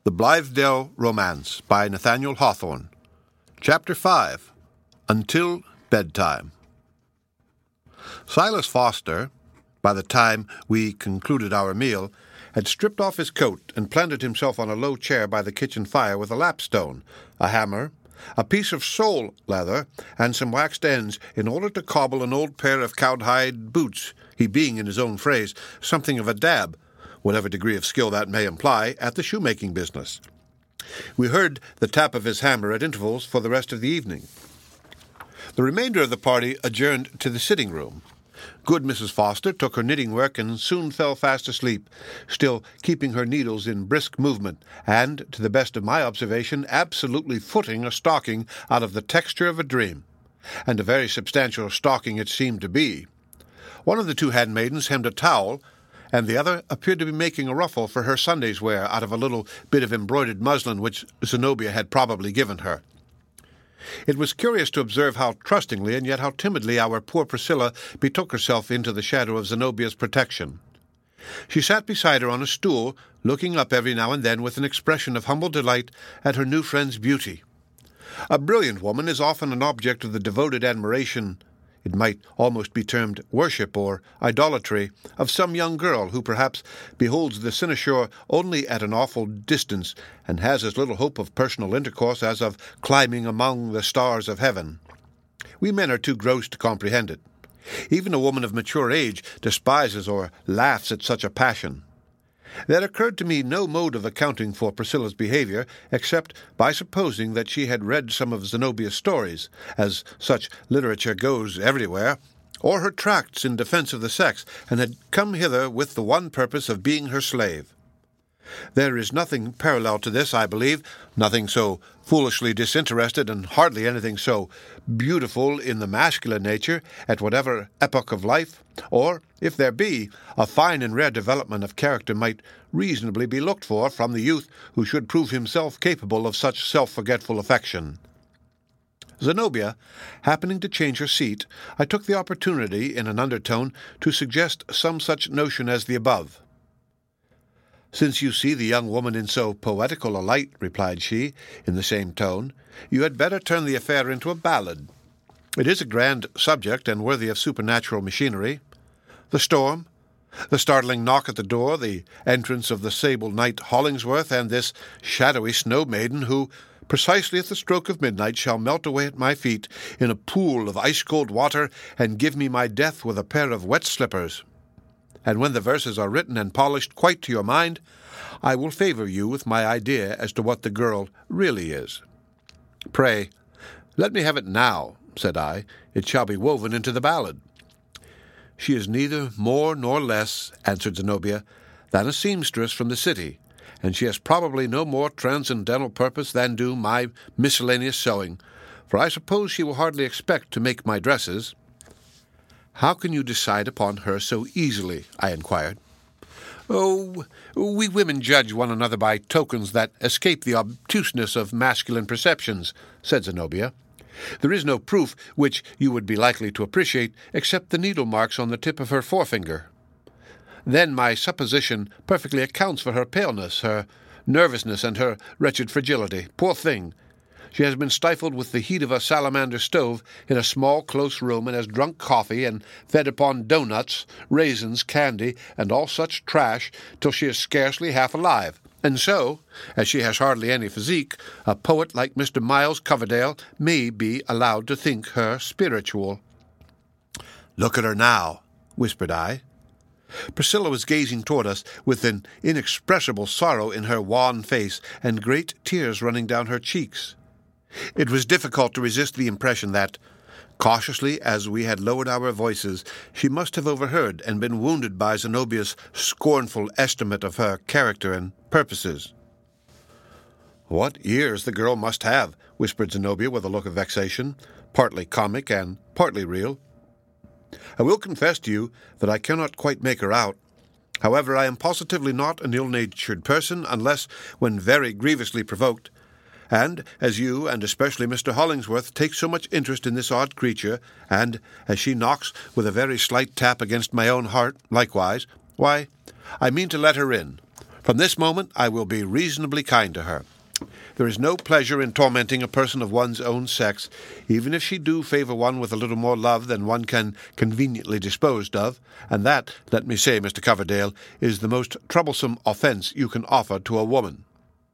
The Blithedale Romance by Nathaniel Hawthorne. Chapter 5. Until Bedtime. Silas Foster, by the time we concluded our meal, had stripped off his coat and planted himself on a low chair by the kitchen fire with a lapstone, a hammer, a piece of sole leather, and some waxed ends in order to cobble an old pair of cowhide boots, he being, in his own phrase, something of a dab, whatever degree of skill that may imply, at the shoemaking business. We heard the tap of his hammer at intervals for the rest of the evening. The remainder of the party adjourned to the sitting-room. Good Mrs. Foster took her knitting work and soon fell fast asleep, still keeping her needles in brisk movement, and, to the best of my observation, absolutely footing a stocking out of the texture of a dream. And a very substantial stocking it seemed to be. One of the two handmaidens hemmed a towel, and the other appeared to be making a ruffle for her Sunday's wear out of a little bit of embroidered muslin which Zenobia had probably given her. It was curious to observe how trustingly and yet how timidly our poor Priscilla betook herself into the shadow of Zenobia's protection. She sat beside her on a stool, looking up every now and then with an expression of humble delight at her new friend's beauty. A brilliant woman is often an object of the devoted admiration, it might almost be termed worship or idolatry, of some young girl who perhaps beholds the cynosure only at an awful distance and has as little hope of personal intercourse as of climbing among the stars of heaven. We men are too gross to comprehend it. Even a woman of mature age despises or laughs at such a passion. There occurred to me no mode of accounting for Priscilla's behavior, except by supposing that she had read some of Zenobia's stories, as such literature goes everywhere, or her tracts in defense of the sex, and had come hither with the one purpose of being her slave. There is nothing parallel to this, I believe, nothing so foolishly disinterested, and hardly anything so beautiful in the masculine nature at whatever epoch of life, or, if there be, a fine and rare development of character might reasonably be looked for from the youth who should prove himself capable of such self-forgetful affection. Zenobia, happening to change her seat, I took the opportunity, in an undertone, to suggest some such notion as the above. "Since you see the young woman in so poetical a light," replied she, in the same tone, "you had better turn the affair into a ballad. It is a grand subject and worthy of supernatural machinery. The storm, the startling knock at the door, the entrance of the sable knight Hollingsworth, and this shadowy snow-maiden who, precisely at the stroke of midnight, shall melt away at my feet in a pool of ice-cold water and give me my death with a pair of wet slippers. And when the verses are written and polished quite to your mind, I will favor you with my idea as to what the girl really is." "Pray, let me have it now," said I. "It shall be woven into the ballad." "She is neither more nor less," answered Zenobia, "than a seamstress from the city, and she has probably no more transcendental purpose than do my miscellaneous sewing, for I suppose she will hardly expect to make my dresses." "How can you decide upon her so easily?" I inquired. "Oh, we women judge one another by tokens that escape the obtuseness of masculine perceptions," said Zenobia. "There is no proof which you would be likely to appreciate except the needle marks on the tip of her forefinger. Then my supposition perfectly accounts for her paleness, her nervousness, and her wretched fragility. Poor thing! She has been stifled with the heat of a salamander stove in a small, close room, and has drunk coffee and fed upon doughnuts, raisins, candy, and all such trash, till she is scarcely half alive. And so, as she has hardly any physique, a poet like Mr. Miles Coverdale may be allowed to think her spiritual." "Look at her now," whispered I. Priscilla was gazing toward us with an inexpressible sorrow in her wan face and great tears running down her cheeks. It was difficult to resist the impression that, cautiously as we had lowered our voices, she must have overheard and been wounded by Zenobia's scornful estimate of her character and purposes. "What ears the girl must have," whispered Zenobia with a look of vexation, partly comic and partly real. "I will confess to you that I cannot quite make her out. However, I am positively not an ill-natured person unless when very grievously provoked. And as you, and especially Mr. Hollingsworth, take so much interest in this odd creature, and as she knocks with a very slight tap against my own heart likewise, why, I mean to let her in. From this moment I will be reasonably kind to her. There is no pleasure in tormenting a person of one's own sex, even if she do favour one with a little more love than one can conveniently dispose of, and that, let me say, Mr. Coverdale, is the most troublesome offence you can offer to a woman."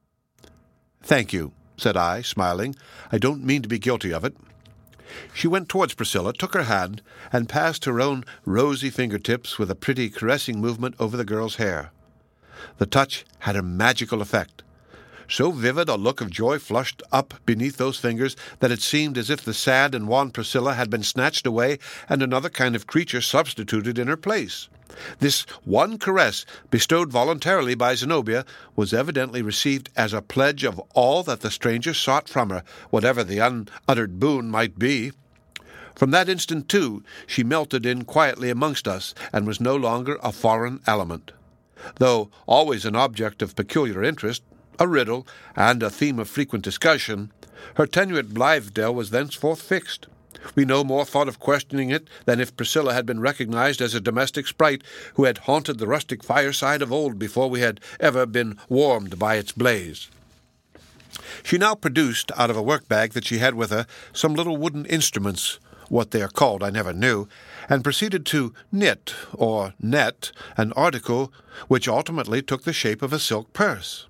"Thank you," said I, smiling. "I don't mean to be guilty of it." She went towards Priscilla, took her hand, and passed her own rosy fingertips with a pretty caressing movement over the girl's hair. The touch had a magical effect. So vivid a look of joy flushed up beneath those fingers that it seemed as if the sad and wan Priscilla had been snatched away and another kind of creature substituted in her place. This one caress, bestowed voluntarily by Zenobia, was evidently received as a pledge of all that the stranger sought from her, whatever the unuttered boon might be. From that instant, too, she melted in quietly amongst us, and was no longer a foreign element. Though always an object of peculiar interest, a riddle, and a theme of frequent discussion, her tenure at Blithedale was thenceforth fixed. We no more thought of questioning it than if Priscilla had been recognized as a domestic sprite who had haunted the rustic fireside of old before we had ever been warmed by its blaze. She now produced, out of a work-bag that she had with her, some little wooden instruments, what they are called I never knew, and proceeded to knit, or net, an article which ultimately took the shape of a silk purse.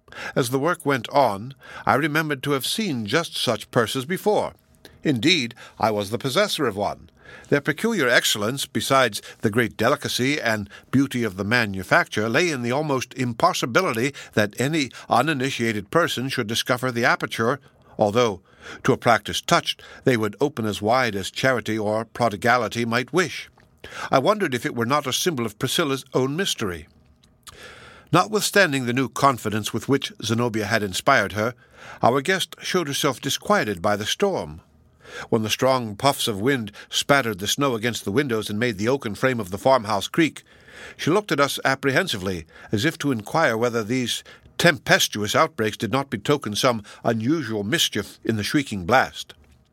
As the work went on, I remembered to have seen just such purses before. Indeed, I was the possessor of one. Their peculiar excellence, besides the great delicacy and beauty of the manufacture, lay in the almost impossibility that any uninitiated person should discover the aperture, although, to a practised touch, they would open as wide as charity or prodigality might wish. I wondered if it were not a symbol of Priscilla's own mystery. Notwithstanding the new confidence with which Zenobia had inspired her, our guest showed herself disquieted by the storm. When the strong puffs of wind spattered the snow against the windows and made the oaken frame of the farmhouse creak, she looked at us apprehensively, as if to inquire whether these tempestuous outbreaks did not betoken some unusual mischief in the shrieking blast.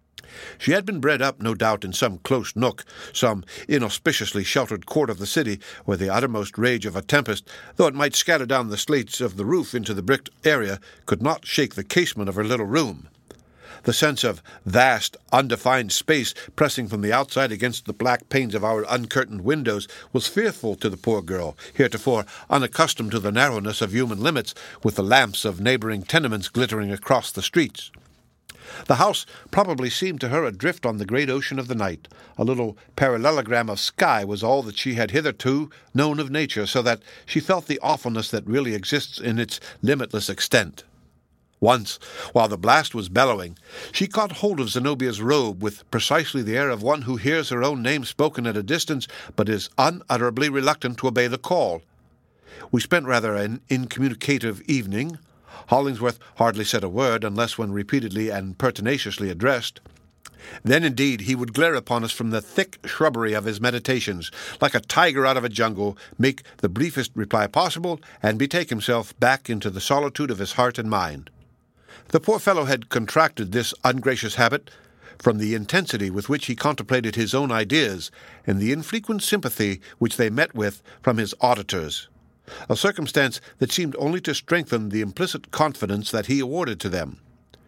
She had been bred up, no doubt, in some close nook, some inauspiciously sheltered court of the city, where the uttermost rage of a tempest, though it might scatter down the slates of the roof into the bricked area, could not shake the casement of her little room. The sense of vast, undefined space pressing from the outside against the black panes of our uncurtained windows was fearful to the poor girl, heretofore unaccustomed to the narrowness of human limits, with the lamps of neighboring tenements glittering across the streets. The house probably seemed to her adrift on the great ocean of the night. A little parallelogram of sky was all that she had hitherto known of nature, so that she felt the awfulness that really exists in its limitless extent. Once, while the blast was bellowing, she caught hold of Zenobia's robe with precisely the air of one who hears her own name spoken at a distance, but is unutterably reluctant to obey the call. We spent rather an incommunicative evening. Hollingsworth hardly said a word, unless when repeatedly and pertinaciously addressed. Then, indeed, he would glare upon us from the thick shrubbery of his meditations, like a tiger out of a jungle, make the briefest reply possible, and betake himself back into the solitude of his heart and mind. The poor fellow had contracted this ungracious habit from the intensity with which he contemplated his own ideas, and the infrequent sympathy which they met with from his auditors, a circumstance that seemed only to strengthen the implicit confidence that he awarded to them.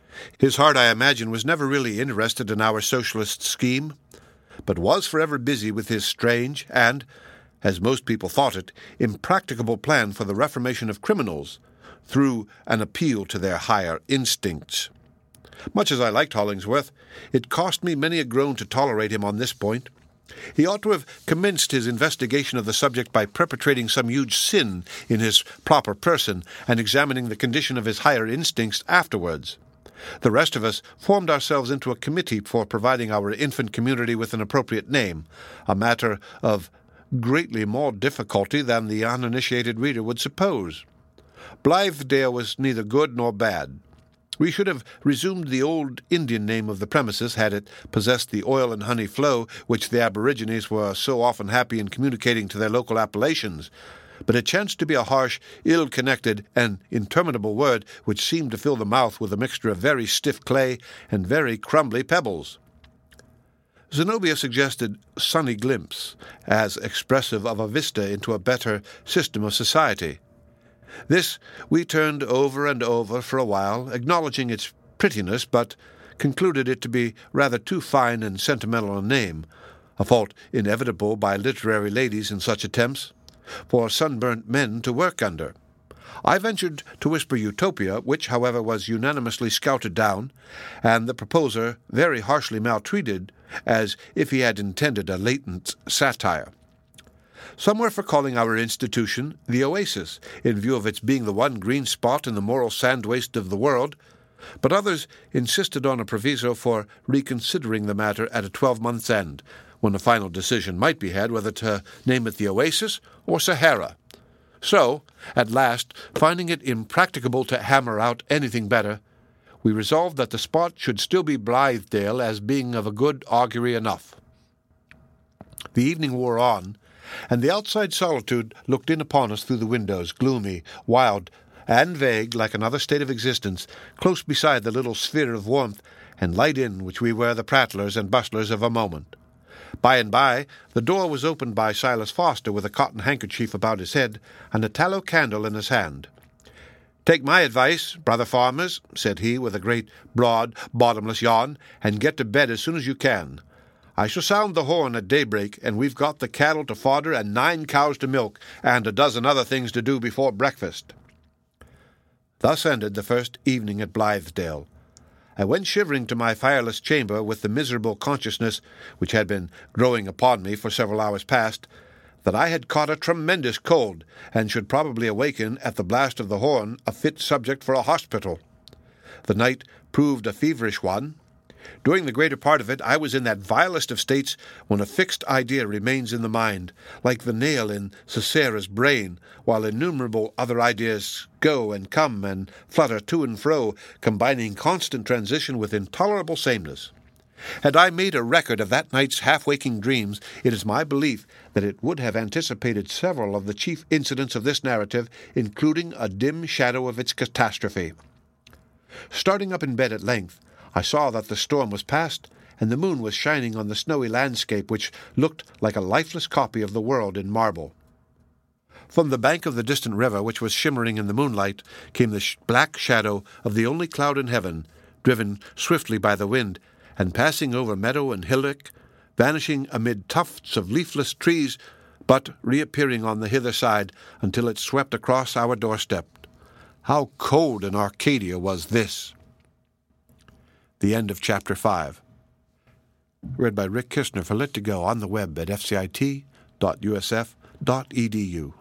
His heart, I imagine, was never really interested in our socialist scheme, but was forever busy with his strange and, as most people thought it, impracticable plan for the reformation of criminals through an appeal to their higher instincts. Much as I liked Hollingsworth, it cost me many a groan to tolerate him on this point. He ought to have commenced his investigation of the subject by perpetrating some huge sin in his proper person and examining the condition of his higher instincts afterwards. The rest of us formed ourselves into a committee for providing our infant community with an appropriate name, a matter of greatly more difficulty than the uninitiated reader would suppose. Blithedale was neither good nor bad. We should have resumed the old Indian name of the premises had it possessed the oil and honey flow which the aborigines were so often happy in communicating to their local appellations, but it chanced to be a harsh, ill-connected, and interminable word which seemed to fill the mouth with a mixture of very stiff clay and very crumbly pebbles. Zenobia suggested Sunny Glimpse as expressive of a vista into a better system of society. This we turned over and over for a while, acknowledging its prettiness, but concluded it to be rather too fine and sentimental a name, a fault inevitable by literary ladies in such attempts, for sunburnt men to work under. I ventured to whisper Utopia, which, however, was unanimously scouted down, and the proposer very harshly maltreated, as if he had intended a latent satire. Some were for calling our institution the Oasis, in view of its being the one green spot in the moral sand-waste of the world, but others insisted on a proviso for reconsidering the matter at a 12-month's end, when a final decision might be had whether to name it the Oasis or Sahara. So, at last, finding it impracticable to hammer out anything better, we resolved that the spot should still be Blithedale as being of a good augury enough. The evening wore on, and the outside solitude looked in upon us through the windows, gloomy, wild, and vague like another state of existence, close beside the little sphere of warmth and light in which we were the prattlers and bustlers of a moment. By and by, the door was opened by Silas Foster with a cotton handkerchief about his head and a tallow candle in his hand. "Take my advice, brother farmers," said he, with a great, broad, bottomless yawn, "and get to bed as soon as you can. I shall sound the horn at daybreak, and we've got the cattle to fodder and 9 cows to milk, and a dozen other things to do before breakfast." Thus ended the first evening at Blithedale. I went shivering to my fireless chamber with the miserable consciousness, which had been growing upon me for several hours past, that I had caught a tremendous cold, and should probably awaken at the blast of the horn a fit subject for a hospital. The night proved a feverish one. During the greater part of it I was in that vilest of states when a fixed idea remains in the mind, like the nail in Sisera's brain, while innumerable other ideas go and come and flutter to and fro, combining constant transition with intolerable sameness. Had I made a record of that night's half-waking dreams, it is my belief that it would have anticipated several of the chief incidents of this narrative, including a dim shadow of its catastrophe. Starting up in bed at length, I saw that the storm was past, and the moon was shining on the snowy landscape, which looked like a lifeless copy of the world in marble. From the bank of the distant river, which was shimmering in the moonlight, came the black shadow of the only cloud in heaven, driven swiftly by the wind, and passing over meadow and hillock, vanishing amid tufts of leafless trees, but reappearing on the hither side until it swept across our doorstep. How cold in Arcadia was this! The end of Chapter 5. Read by Rick Kistner for Lit2Go on the web at fcit.usf.edu.